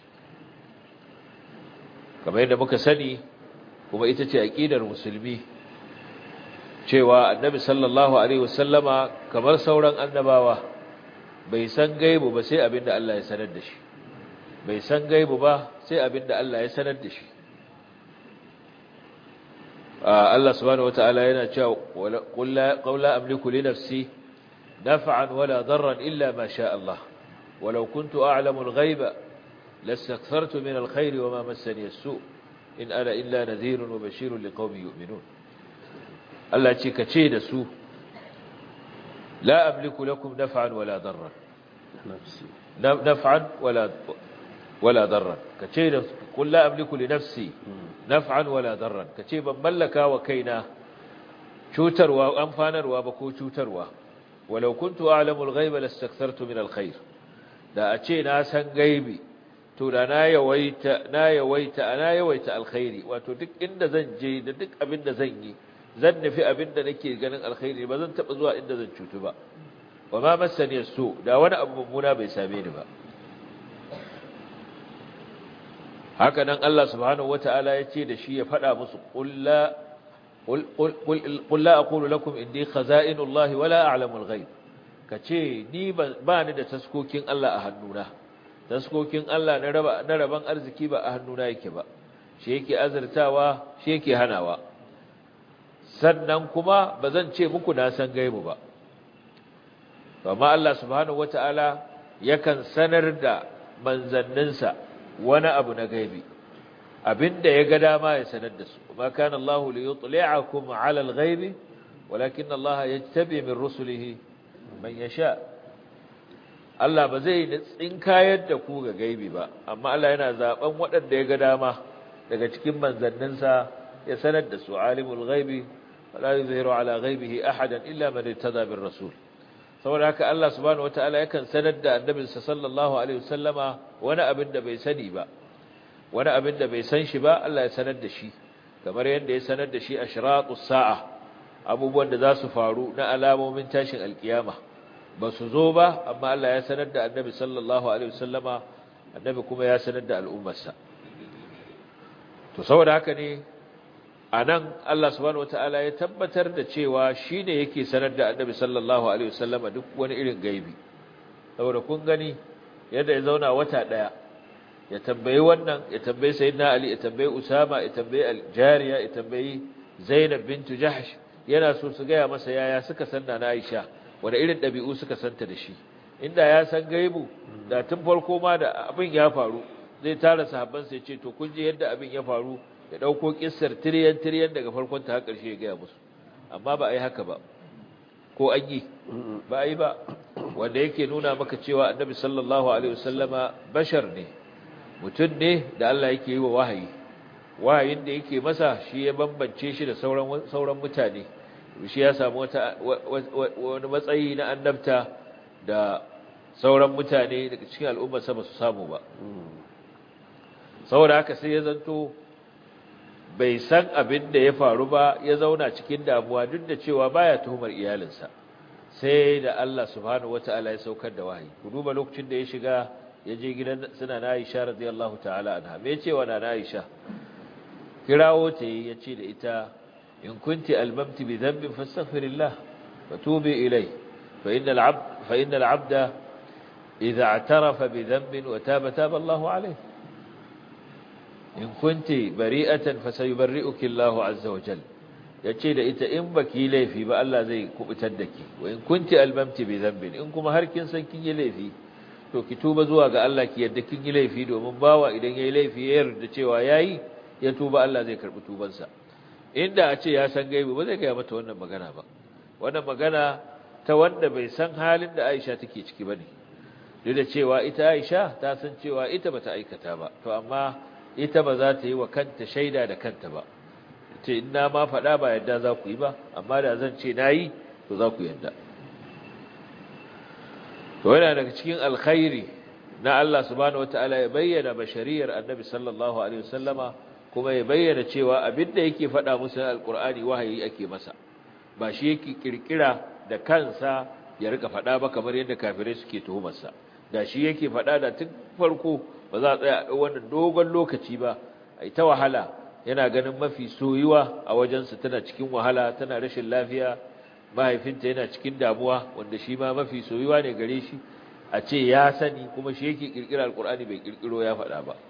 kamar yadda muka sani kuma ita ce aqidar musulmi cewa Annabi sallallahu alaihi wasallama kamar sauran annabawa bai san gaibu ba sai abinda Allah ya sanar da shi bai san gaibu ba sai abinda Allah ya sanar da shi Allah subhanahu wataala yana cewa qul la amliku li nafsi naf'an wala darran illa ma sha Allah walau kuntu a'lamu al-ghaiba lastakthartu min al-khair wama massani as-su' in ana illa nadhirun wa bashirun liqaumin yu'minun Allah ce kace da su لا أملك لكم نفعا ولا ضرا نفعا ولا ولا ضرا كتير قل لا أملك لنفسي نفعا ولا ضرا كتير ملكا وكينا شوتروا أنفانروا بكو شوتروا ولو كنت أعلم الغيب لاستكثرت من الخير da a ce na san gaibi to da na yawaita na yawaita ana yawaita alkhairi wato duk inda zan je da duk abin da zan yi zan nufi abin da nake ganin alkhairi ba zan taba zuwa inda zan cutu ba wa ma masani su da wani abu mummuna bai same ni ba haka nan Allah subhanahu wataala ya ce da shi ya faɗa musu qul la qul qul la aqulu lakum indi khazainullahi wala a'lamu al-ghaib kace ni ba ni da taskokin Allah a hannuna taskokin Allah na raba na raban arziki ba a hannuna yake ba shi yake azurtawa shi yake hanawa sannan kuma ba zan ce muku na san gaibu ba amma Allah subhanahu wataala yakan sanar da manzanninsa wani abu na gaibi abinda ya ga dama ya sanar da su ma kana Allah li yutli'akum 'ala al-ghaibi walakin Allah yajtabi min rusulihi man yasha Allah ba zai tsinkayar da ku ga gaibi ba amma Allah yana zaben waɗanda ya ga dama daga cikin manzanninsa ya sanar da su alimul ghaibi wala yuzhiru ala ghaibihi ahadan illa man irtada bir rasul saboda haka Allah subhanahu wataala yakan sanar da annabinsa sallallahu alaihi wasallama wani abin da bai sani ba wani abin da bai san shi ba Allah ya sanar da shi kamar yadda ya sanar da shi ashratus sa'a abubuwan da za su faru na alamomin tashin alkiyama ba su zo ba amma Allah ya sanar da annabi sallallahu alaihi wasallama annabi kuma ya sanar da al'ummarsa to saboda haka ne anan Allah subhanahu wataala ya tabbatar da cewa shine yake sanar da annabi sallallahu alaihi wasallama duk wani irin gaibi saboda kun gani yadda ya zauna wata daya ya tambayi wannan ya tambayi sayyidina ali ya tambayi usama ya tambayi al-jariya ya tambayi zainab bint jahsh yana so su gaya masa yaya suka sanna na aisha wanda irin dabi'u suka santa da shi inda ya san gaibu da tun farko ma da abin ya faru zai tara sahabban sai ce to kun ji yadda abin ya faru ya dauko kissar tiryan tiryan daga farkon ta har karshe ya gaya musu amma ba a yi haka ba ko an yi ba a yi ba wanda yake nuna maka cewa annabi sallallahu alaihi wasallama bashar ne mutum ne da Allah yake yi wa wahayi wahayin da yake masa shi ya bambance shi da sauran sauran mutane shi ya samu wata wani matsayi na annabta da sauran mutane daga cikin al'umma sa ba su samu ba saboda haka sai ya zanto bai san abin da ya faru ba ya zauna cikin damuwa duk da cewa baya tuhumar iyalinsa sai da Allah subhanahu wataala ya saukar da wahayi ku duba lokacin da ya shiga ya je gidan suna na Aisha radiyallahu ta'ala anha me yace wa na Aisha kirawo ta yi yace da ita in kunti albamti bi dhanbin fastaghfirillah wa tubi ilay fa innal 'abd fa innal 'abda idha i'tarafa bi dhanbin wa taba taba Allahu alayhi in kunti bari'atan fasayubarri'uki Allahu 'azza wa jalla yace da ita in baki laifi ba Allah zai kubutar da ki wa in kunti albamti bi dhanbin in kuma har kin san kin yi laifi to ki tuba zuwa ga Allah ki yadda kin yi laifi domin bawa idan yayi laifi ya yarda cewa yayi ya tuba Allah zai karbi tubansa inda a ce ya san gaibi ba zai ga mata wannan magana ba wannan magana ta wanda bai san halin da Aisha take ciki bane duk da cewa ita Aisha ta san cewa ita bata aikata ba to amma ita ba za ta yi wa kanta shaida da kanta ba ce ina ma faɗa ba yadda za ku yi ba amma da zan ce nayi to za ku yadda to yana daga cikin alkhairi na Allah subhanahu wataala ya bayyana bashariyar annabi sallallahu alaihi wasallama kuma ya bayyana cewa abinda yake faɗa musu alqur'ani wahayi ake masa ba shi yake kirkira da kansa ya rika faɗa ba kamar yadda kafirai suke tuhumarsa da shi yake faɗa da tun farko ba za a tsaya a wannan dogon lokaci ba ai ta wahala yana ganin mafi soyuwa a wajensa tana cikin wahala tana rashin lafiya mahaifinta yana cikin damuwa wanda shi ma mafi soyuwa ne gare shi a ce ya sani kuma shi yake kirkira alkur'ani bai kirkiro ya faɗa ba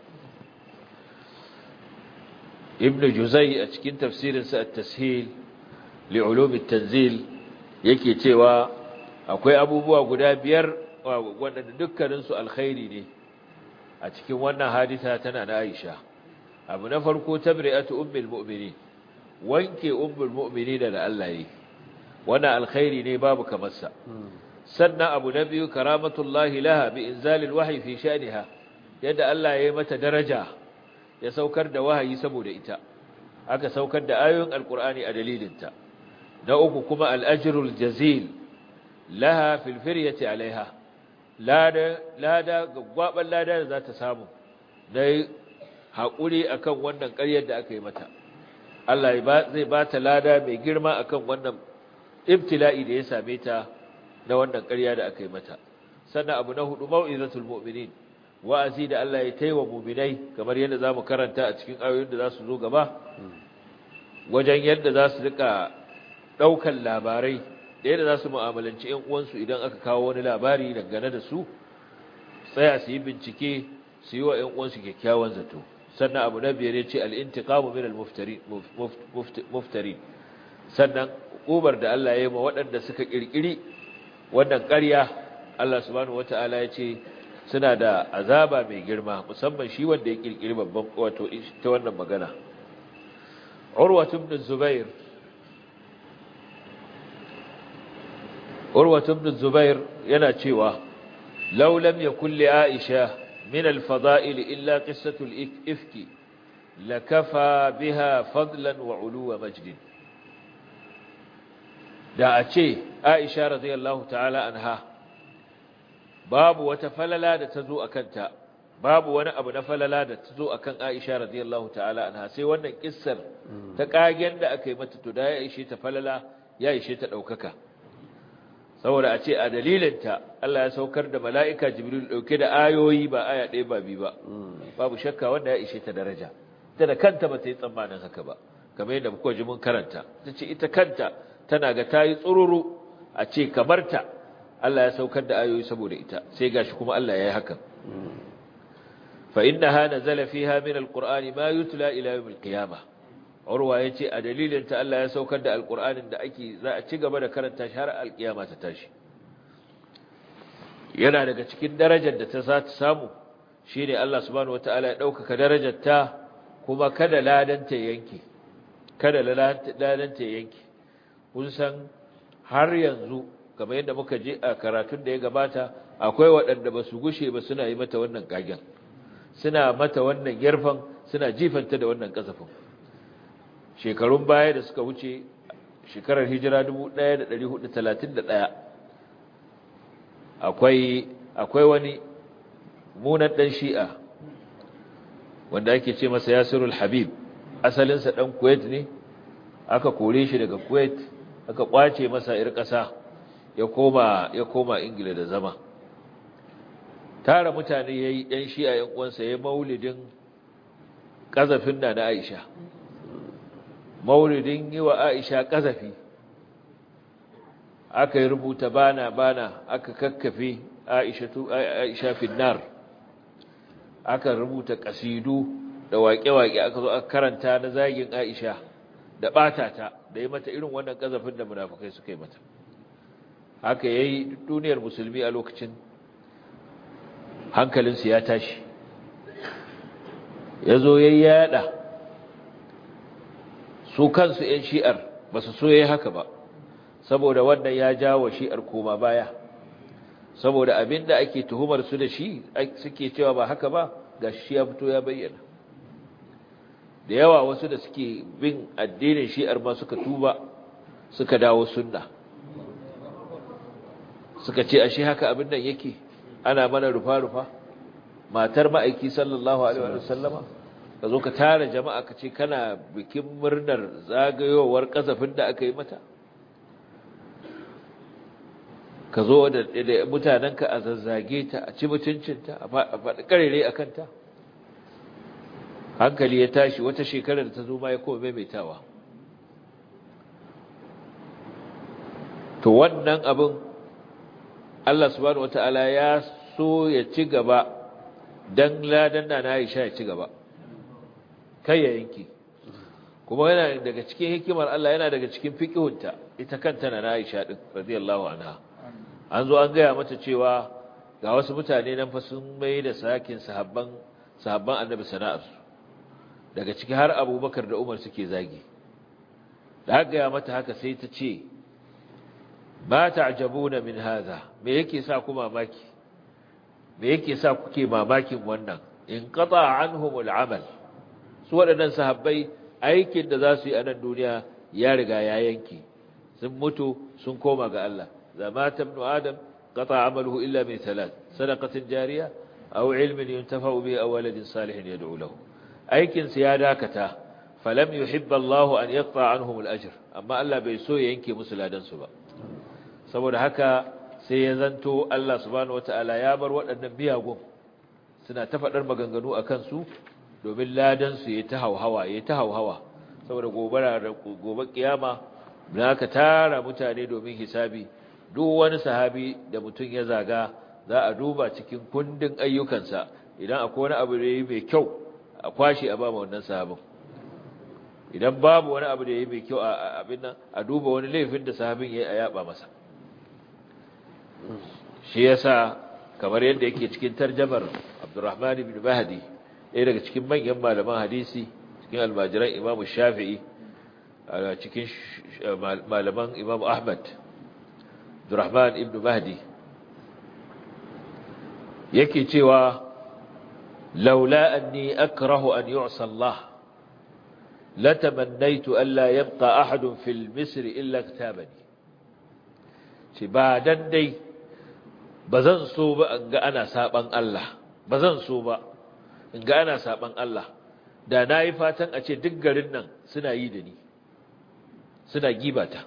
ibn juzai a cikin tafsirinsa at-tashil li ulum at-tanzil yake cewa akwai abubuwa guda biyar wanda dukkanin su alkhairi ne a cikin wannan hadisa tana na Aisha abu na farko tabri'atu ummul mu'minin wanke ummul mu'minin da Allah yi wannan alkhairi ne babu kamar sa sannan abu na biyu karamatullahi laha bi inzalil wahyi fi sha'niha yadda Allah ya yi mata daraja ya saukar da wahayi saboda ita aka saukar da ayoyin alqur'ani a dalilinta na uku kuma al-ajrul jazil laha fil firyati alaiha lada lada gwaban lada da za ta samu dai haƙuri akan wannan ƙaryar da aka yi mata Allah zai ba ta lada mai girma akan wannan ibtila'i da ya same ta na wannan ƙarya da aka yi mata sannan abu na hudu mau'izatul mu'minin wa'azi da Allah ya taiwa mu'minai kamar yadda zamu karanta a cikin ayoyin da za su zo gaba wajen yadda za su rika daukan labarai da yadda za su mu'amalanci ƴan uwansu idan aka kawo wani labari dangane da su tsaya su yi bincike su yi wa ƴan uwansu kyakkyawan zato sannan abu na biyar ya ce al-intiqamu min al-muftarin sannan ubar da Allah ya yi ma waɗanda suka kirkiri wannan ƙarya Allah subhanahu wata'ala ya ce suna da azaba mai girma musamman shi wanda ya kirkiri babban wato ta wannan magana Urwa ibn Zubair Urwa ibn Zubair yana cewa law lam yakul li Aisha min al-fada'il illa qissatu al-ifki lakafa biha fadlan wa uluwa majdin da a ce Aisha radiyallahu ta'ala anha babu wata falala da ta zo a kanta babu wani abu na falala da ta zo a kan Aisha radiyallahu ta'ala anha sai wannan kissar ta kagen da aka yi mata to da ya ishe ta falala ya ishe ta ɗaukaka saboda a ce a dalilinta Allah ya saukar da mala'ika Jibril ɗauke da ayoyi ba aya ɗaya ba biyu ba babu shakka wanda ya ishe ta daraja ita da kanta ba ta yi tsammanin haka ba kamar yadda muka ji mun karanta ta ce ita kanta tana ga ta yi tsururu a ce kamar ta Allah ya saukar da ayoyi saboda ita sai gashi kuma Allah ya yi hakan fa innaha nazala fiha min alqur'ani ma yutla ila yawm alqiyamah urwa yace a dalilin ta Allah ya saukar da alqur'anin da ake za a ci gaba da karanta shi har alqiyama ta tashi yana daga cikin darajar da ta za ta samu shine Allah subhanahu wataala ya dauka darajar ta kuma kada ladanta yanke kada ladanta yanke kun san har yanzu kamar yadda muka je a karatun da ya gabata akwai waɗanda ba su gushe ba suna yi mata wannan kagen suna mata wannan yarfan suna jifanta da wannan kasafin shekarun baya da suka wuce shekarar hijira dubu ɗaya da ɗari hudu da talatin da ɗaya akwai akwai wani munan ɗan shi'a wanda ake ce masa Yasirul Habib asalinsa ɗan Kuwait ne aka kore shi daga Kuwait aka kwace masa ir ƙasa ya koma ya koma Ingila da zama tara mutane yayi ɗan shi'a ƴan uwansa yayi maulidin kazafin da na Aisha maulidin yi wa Aisha kazafi aka yi rubuta bana bana aka kakkafe Aisha tu Aisha finnar aka rubuta kasidu da waƙe-waƙe aka zo aka karanta na zagin Aisha da ɓata ta da yi mata irin wannan kazafin da munafukai suka yi mata haka yayi duniyar musulmi a lokacin hankalinsu ya tashi ya zo ya yada su kansu 'yan shi'ar ba su so ya haka ba saboda wannan ya jawo shi'ar koma baya saboda abinda ake tuhumar su da shi suke cewa ba haka ba ga shi ya fito ya bayyana da yawa wasu da suke bin addinin shi'ar ma suka tuba suka dawo sunna suka ce ashe haka abin nan yake ana mana rufa-rufa matar ma'aiki sallallahu alaihi wa sallama ka zo ka tara jama'a ka ce kana bikin murnar zagayowar kasafin da aka yi mata ka zo da mutanenka a zazzage ta a ci mutuncinta a faɗi ƙarere a kanta hankali ya tashi wata shekarar da ta zo ma ya koma maimaitawa to wannan abin Allah subhanahu wata'ala ya so ya ci gaba dan ladan da na Aisha ya ci gaba kai ya yanki kuma yana daga cikin hikimar Allah yana daga cikin fiqhunta ita kanta na Aisha din radiyallahu anha an zo an gaya mata cewa ga wasu mutane nan fa sun mai da sakin sahabban sahabban Annabi sana'arsu daga ciki har Abubakar da Umar suke zagi da aka gaya mata haka sai ta ce ba ta'jabuna min hadha me yake sa ku mamaki me yake sa kuke mamakin wannan in qata anhumul amal su wadannan sahabbai aikin da za su yi a nan duniya ya riga ya yanke sun mutu sun koma ga Allah zamata ibn adam qata amaluhu illa min thalath sadaqatin jariya aw ilmin yuntafa'u bihi aw waladin salihin yad'u lahu aikin su ya dakata falam yuhibba Allah an yaqta anhum al-ajr amma Allah bai so ya yanke musu ladan su ba saboda haka sai ya zanto Allah subhanahu wataala ya bar waɗannan biyagun suna ta faɗar maganganu a kansu domin ladan su ya ta hauhawa ya ta hauhawa saboda gobara da gobe kiyama da aka tara mutane domin hisabi duk wani sahabi da mutum ya zaga za a duba cikin kundin ayyukansa idan akwai wani abu da yayi mai kyau a kwashi a ba ma wannan sahabin idan babu wani abu da yayi mai kyau a abin nan a duba wani laifin da sahabin yayi a yaba masa shi yasa kamar yadda yake cikin tarjamar Abdurrahman ibn Mahdi ɗaya daga cikin manyan malaman hadisi cikin almajiran Imam Shafi'i a cikin malaman Imam Ahmad Abdurrahman ibn Mahdi yake cewa laula anni akrahu an yu'sa Allah latamannaytu an la yabqa ahadun fil misr illa kitabani ce ba dan dai bazan so ba in ga ana saban Allah bazan so ba in ga ana saban Allah da nayi fatan a ce duk garin nan suna yi da ni suna gibata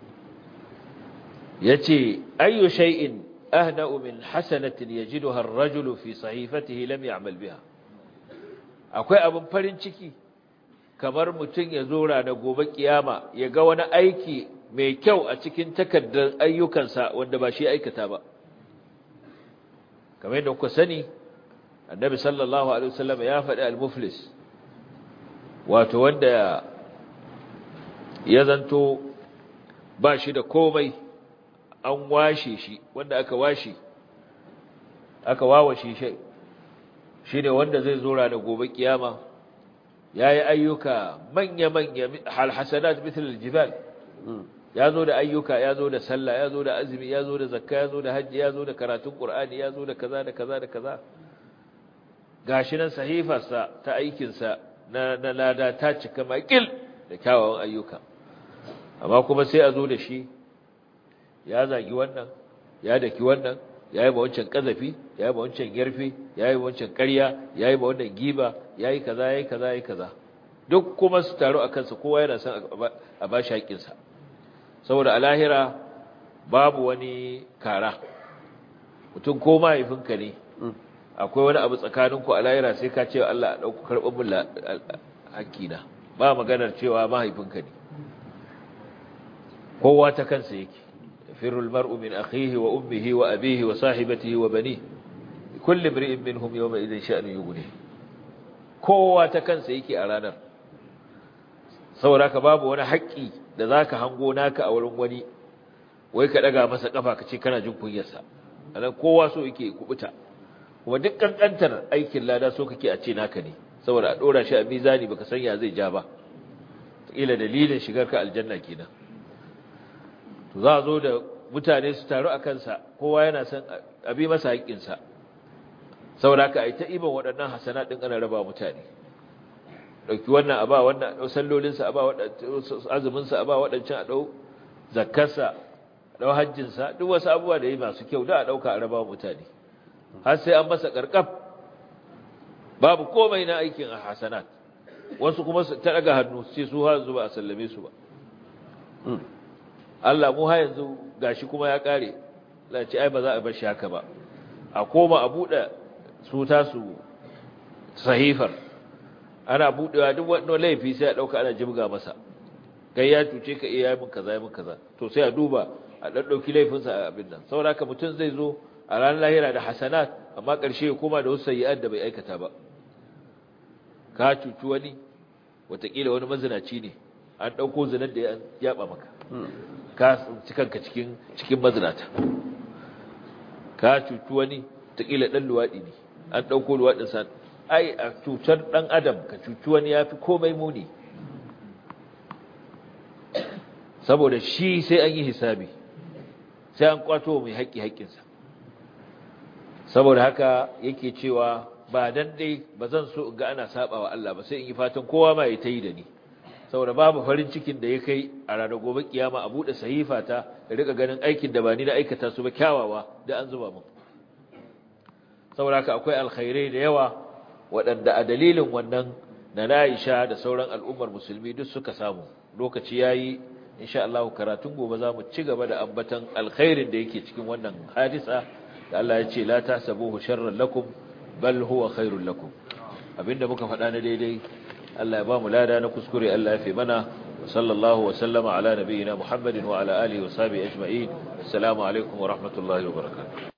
yace ayyu shay'in ahna'u min hasanatin yajiduha ar-rajulu fi sahifatihi lam ya'mal biha akwai abin farin ciki kamar mutum ya zo ranar gobe kiyama ya ga wani aiki mai kyau a cikin takardar ayyukansa wanda ba shi aikata ba kamar yadda kuka sani annabi sallallahu alaihi wasallam ya faɗi al-muflis wato wanda ya zanto ba shi da komai an washe shi wanda aka washe aka wawashe shi shine wanda zai zo ranar gobe kiyama yayi ayyuka manya-manya alhasanat mithl aljibal yazo da ayyuka yazo da sallah yazo da azumi yazo da zakka yazo da haji yazo da karatun qur'ani yazo da kaza da kaza da kaza gashi nan sahifarsa ta aikin sa na na lada ta cika makil da kyawawan ayyuka amma kuma sai a zo da shi ya zagi wannan ya daki wannan yayi ba wancan kazafi yayi ba wancan yarfi yayi ba wancan ƙarya yayi ba wannan giba yayi kaza yayi kaza yayi kaza duk kuma su taru akan sa kowa yana son a ba shi haƙin sa saboda a lahira babu wani kara mutum ko mahaifinka ne akwai wani abu tsakaninku a lahira sai ka ce Allah a dauko karɓar mun haƙina ba maganar cewa mahaifinka ne kowa ta kansa yake يفر المرء من أخيه وأمه وأبيه وصاحبته وبنيه كل امرئ منهم يومئذ شأن يغنيه kowa ta kansa yake a ranar saboda ka babu wani haƙƙi da zaka hango naka a wurin wani wai ka daga masa kafa kace kana jin kunyarsa anan kowa so yake kubuta kuma duk kankantar aikin lada so kake a ce naka ne saboda a dora shi a mizani baka san ya zai ja ba kila dalilin shigar ka aljanna kenan to za a zo da mutane su taru a kansa kowa yana son abi masa haƙƙinsa saboda ka ai ta iban waɗannan hasana ɗin ana raba mutane ɗauki wannan a ba wannan ɗau sallolinsa a ba azuminsa a ba waɗancan a ɗau zakkarsa a ɗau hajjinsa duk wasu abubuwa da yi masu kyau da a ɗauka a raba mutane har sai an masa ƙarƙaf babu komai na aikin a hasanat wasu kuma ta ɗaga hannu sai su har zuba a sallame su ba Allah mu ha yanzu gashi kuma ya kare la ce ai ba za a bar shi haka ba a koma a bude su ta su sahifar ana budewa duk wani laifi sai a dauka ana jibga masa kai ya tuce ka iya mun kaza ya mun kaza to sai a duba a dan dauki laifin sa a abin nan saboda haka mutun zai zo a ranar lahira da hasanat amma karshe ya koma da wasu sayyi'at da bai aikata ba ka cuci wani watakila wani mazinaci ne an dauko zinar da ya yaba maka ka tsinci kanka cikin cikin mazinata ka cuci wani takila dan luwadi ne an dauko luwadin sa ai a cutar dan adam ka cuci wani yafi komai muni saboda shi sai an yi hisabi sai an kwato mai haƙi haƙinsa saboda haka yake cewa ba dan dai bazan so in ga ana sabawa Allah ba sai in yi fatan kowa ma ya tayi da ni saboda babu farin cikin da ya kai a ranar gobe kiyama a bude sahifa ta da rika ganin aikin da ba ni da aikata su ba kyawawa da an zuba mun saboda haka akwai alkhairai da yawa waɗanda a dalilin wannan na Aisha da sauran al'ummar musulmi duk suka samu lokaci yayi insha Allah karatun gobe zamu ci gaba da ambatan alkhairin da yake cikin wannan hadisa da Allah ya ce la tahsabuhu sharran lakum bal huwa khairul lakum abinda muka faɗa na daidai Allah ya ba mu lada na kuskure Allah ya fi mana sallallahu wa sallama ala nabiyyina Muhammadin wa ala alihi wa sahbihi ajma'in assalamu alaikum wa rahmatullahi wa barakatuh